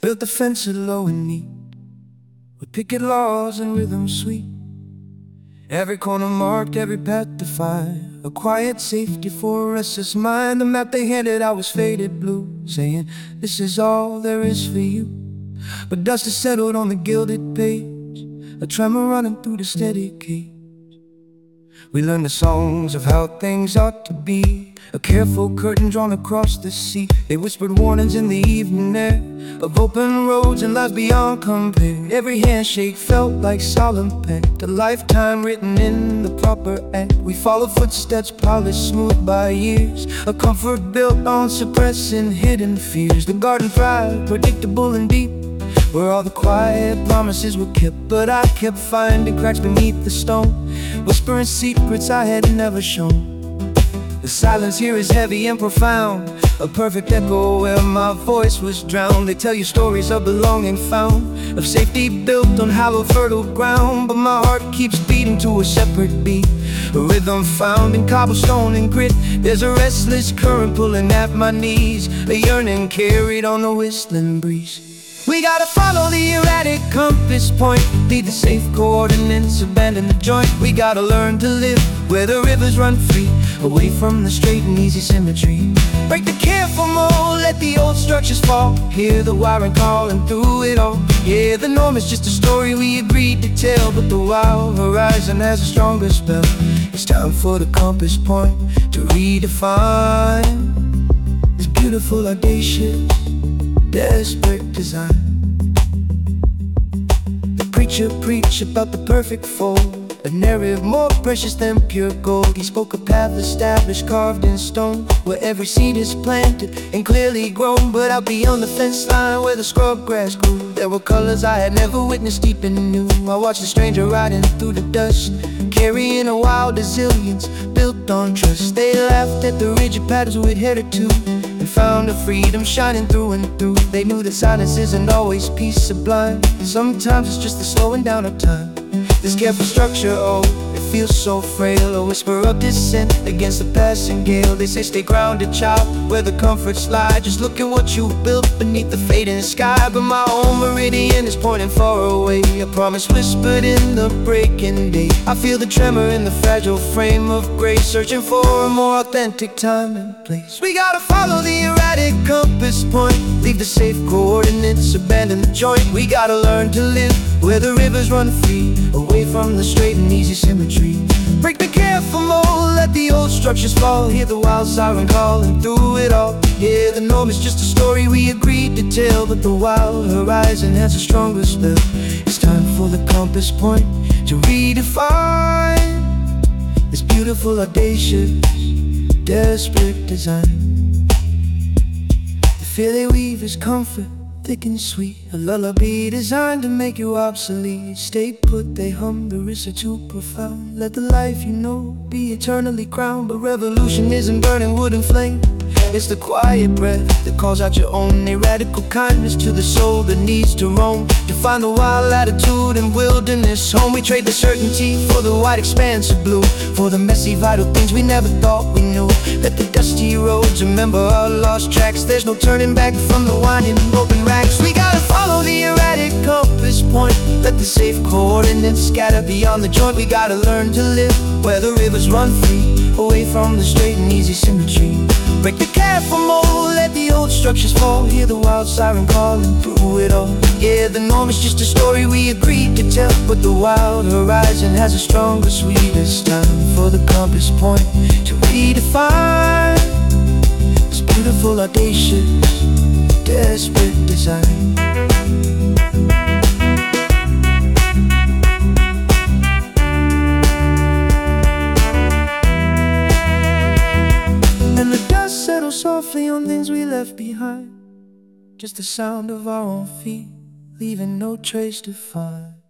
Built the fence low and neat, with picket laws and rhythm sweet. Every corner marked, every path defined, a quiet safety for a restless mind. The map they handed out was faded blue, saying, "This is all there is for you." But dust has settled on the gilded page, a tremor running through the steady cage. We learned the songs of how things ought to be, a careful curtain drawn across the sea. They whispered warnings in the evening air of open roads and life beyond compare. Every handshake felt like solemn pact, a lifetime written in the proper act. We followed footsteps polished smooth by years, a comfort built on suppressing hidden fears. The garden thrived, predictable and deep, where all the quiet promises were kept. But I kept finding cracks beneath the stone, whispering secrets I had never shown. The silence here is heavy and profound, a perfect echo where my voice was drowned. They tell you stories of belonging found, of safety built on hallowed fertile ground. But my heart keeps beating to a separate beat, a rhythm found in cobblestone and grit. There's a restless current pulling at my knees, a yearning carried on the whistling breeze. We gotta follow the erratic compass point, lead the safe coordinates, abandon the joint. We gotta learn to live where the rivers run free, away from the straight and easy symmetry. Break the careful mold, let the old structures fall. Hear the wiring calling through it all. Yeah, the norm is just a story we agreed to tell, but the wild horizon has a stronger spell. It's time for the compass point to redefine this beautiful, audacious, desperate design. The preacher preached about the perfect fold, a narrative more precious than pure gold. He spoke a path established, carved in stone, where every seed is planted and clearly grown. But out beyond the fence line, where the scrub grass grew, there were colors I had never witnessed deep and new. I watched a stranger riding through the dust, carrying a wild resilience built on trust. They laughed at the rigid patterns we'd headed to, and found a freedom shining through and through. They knew that silence isn't always peace sublime, sometimes it's just the slowing down of time. This careful structure, oh, it feels so frail, a whisper of dissent against the passing gale. They say stay grounded, child, where the comforts lie. Just look at what you built beneath the fading sky. But my own meridian is pointing far away, a promise whispered in the breaking day. I feel the tremor in the fragile frame of grace, searching for a more authentic time and place. We gotta follow the erratic compass point, leave the safe coordinates, abandon the joint. We gotta learn to live where the rivers run free, away from the straight and easy symmetry. Break the careful mold, let the old structures fall. Hear the wild siren calling through it all. Yeah, the norm is just a story we agreed to tell, but the wild horizon has a stronger spell. It's time for the compass point to redefine this beautiful, audacious, desperate design. The fear they weave is comfort, thick and sweet, a lullaby designed to make you obsolete. Stay put, they hum, the risks are too profound. Let the life you know be eternally crowned. But revolution isn't burning wood and flame, it's the quiet breath that calls out your own. A radical kindness to the soul that needs to roam, to find the wild attitude and wilderness home. We trade the certainty for the wide expanse of blue, for the messy vital things we never thought we knew. Let the dusty roads remember our lost tracks. There's no turning back from the winding open racks. We gotta follow the erratic compass point, let the safe coordinates scatter beyond the joint. We gotta learn to live where the rivers run free, away from the straight and easy symmetry. Break the careful mold, let the old structures fall. Hear the wild siren calling through it all. Yeah, the norm is just a story we agreed to tell, but the wild horizon has a stronger, sweeter time for the compass point to redefine this beautiful, audacious, desperate design. And the dust settles softly on things we left behind, just the sound of our own feet, leaving no trace to find.